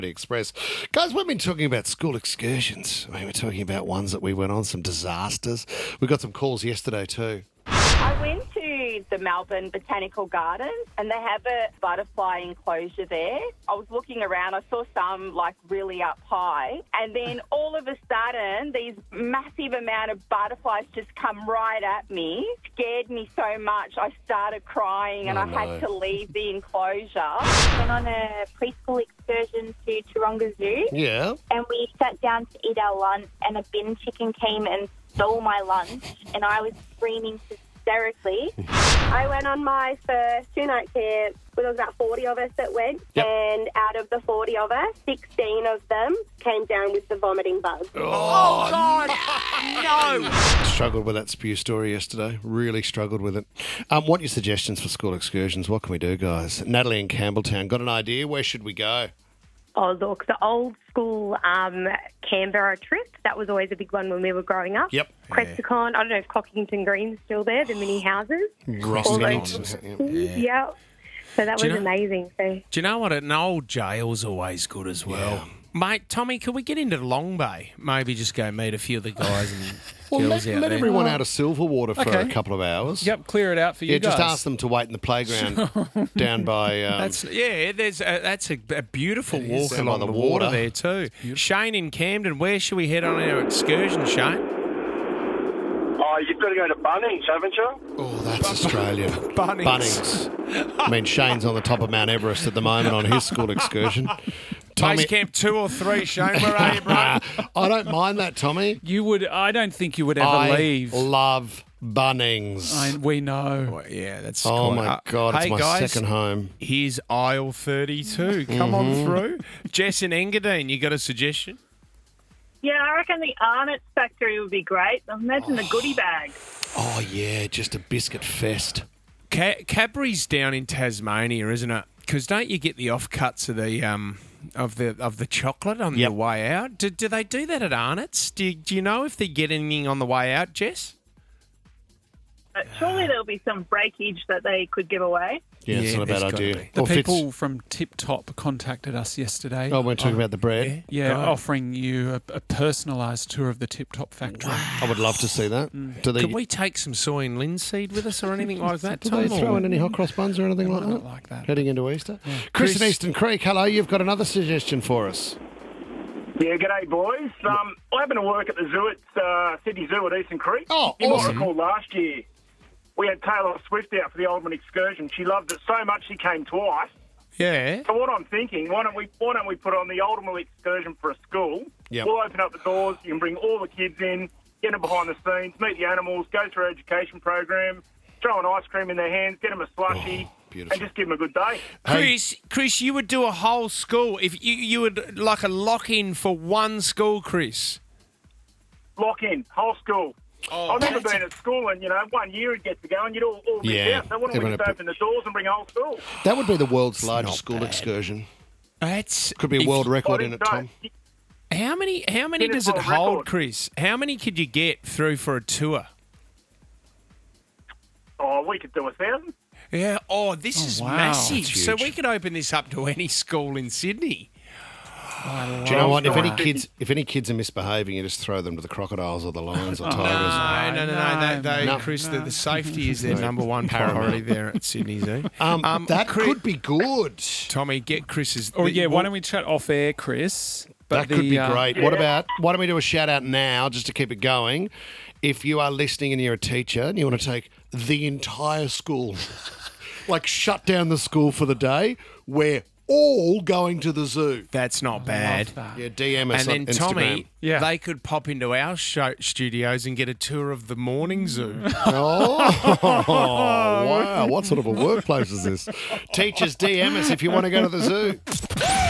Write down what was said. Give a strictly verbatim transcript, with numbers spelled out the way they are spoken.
Express. Guys, we've been talking about school excursions. I mean, we're talking about ones that we went on, some disasters. We got some calls yesterday too. I went to the Melbourne Botanical Gardens and they have a butterfly enclosure there. I was looking around, I saw some like really up high, and then all of a sudden these massive amount of butterflies just come right at me. Scared me so much I started crying and Oh, I no. had to leave the enclosure. Went on a preschool excursion to Taronga Zoo, Yeah. and we sat down to eat our lunch, and a bin chicken came and stole my lunch, and I was screaming hysterically. I went on my first two-night camp. There was about forty of us that went, Yep. and out of the forty of us, sixteen of them came down with the vomiting bug. Oh, God. No. Struggled with that spew story yesterday. Really struggled with it. Um, what are your suggestions for school excursions? What can we do, guys? Natalie in Campbelltown, got an idea? Where should we go? Oh, look, the old school um, Canberra trip, that was always a big one when we were growing up. Yep. Crestacon, I don't know if Cockington Green's still there, the mini houses. Rossington. Yeah. yeah. So that Do was you know- amazing. So Do you know what? An old jail's always good as well. Mate, Tommy, could we get into Long Bay? Maybe just go meet a few of the guys and Well, girls let, out let there. everyone out of Silverwater for Okay. a couple of hours. Yep, clear it out for you Yeah, guys. just ask them to wait in the playground down by... Um, That's yeah. There's a, that's a, a beautiful It is. walk Down by along the the water. water. there too. Shane in Camden, where should we head on our excursion, Shane? Oh, you've got to go to Bunnings, haven't you? Oh, that's Australian. Bunnings. Bunnings. I mean, Shane's on the top of Mount Everest at the moment on his school excursion. Base camp two or three, Shane. Where are you, bro? I don't mind that, Tommy. You would. I don't think you would ever I leave. love Bunnings. I, we know. Well, yeah, that's. oh, quite- my uh, God. Hey It's my guys, second home. here's aisle thirty-two. Come on through. Jess in Engadine, you got a suggestion? Yeah, I reckon the Arnott's factory would be great. Imagine the goodie bag. Oh, yeah, just a biscuit fest. Ca- Cadbury's down in Tasmania, isn't it? Because don't you get the offcuts of the um of the of the chocolate on Yep. the way out? Do, do they do that at Arnott's? Do you, do you know if they get anything on the way out, Jess? Uh, surely there'll be some breakage that they could give away. Yeah, it's Yeah, not a bad there's gotta idea. be. The Or Fitz- people from Tip Top contacted us yesterday. Oh, we're talking about the bread. Yeah, God. offering you a, a personalised tour of the Tip Top factory. I would love to see that. Do they, Could we take some soy and linseed with us or anything like that, do they Tom? throw or- in any hot cross buns or anything like Not that? like that. Heading into Easter. Chris, in Eastern Creek, hello. You've got another suggestion for us. Yeah, g'day, boys. Um, I happen to work at the zoo at uh, Sydney Zoo at Eastern Creek. Oh, you awesome. might recall last year we had Taylor Swift out for the Oldman excursion. She loved it so much she came twice. Yeah. So what I'm thinking, why don't we why don't we put on the Oldman excursion for a school? Yep. We'll open up the doors. You can bring all the kids in, get them behind the scenes, meet the animals, go through our education program, throw an ice cream in their hands, get them a slushie, Oh, beautiful. and just give them a good day. Chris, Chris, you would do a whole school if you you would like a lock in for one school, Chris. Lock in, whole school. Oh, I've never that's been at school and, you know, one year it'd get to go and you'd all, all miss Yeah, out. So why don't we everyone just would- open the doors and bring a whole school? That would be the world's largest not school bad. excursion. That's Could be a if- world record I in it, think so. Tom. How many? How many Guinness does it World hold, Record. Chris? How many could you get through for a tour? Oh, we could do a thousand. Yeah. Oh, this Oh, is wow. massive. That's So huge. we could open this up to any school in Sydney. Do you know what? If any that. kids, if any kids are misbehaving, you just throw them to the crocodiles or the lions or tigers. No, no, no, no. no, They, they, no. Chris, The, the safety is their number one priority there at Sydney Zoo. Um, that Chris- could be good. Tommy, get Chris's. Oh, yeah, why don't we chat off air, Chris? But That could the, be uh, great. What about, why don't we do a shout out now just to keep it going? If you are listening and you're a teacher and you want to take the entire school, like shut down the school for the day, we're all going to the zoo. That's not bad. that. Yeah, D M us And on then Instagram. Tommy, Yeah. they could pop into our show studios and get a tour of the morning zoo. Oh, wow. What sort of a workplace is this? Teachers, D M us if you want to go to the zoo.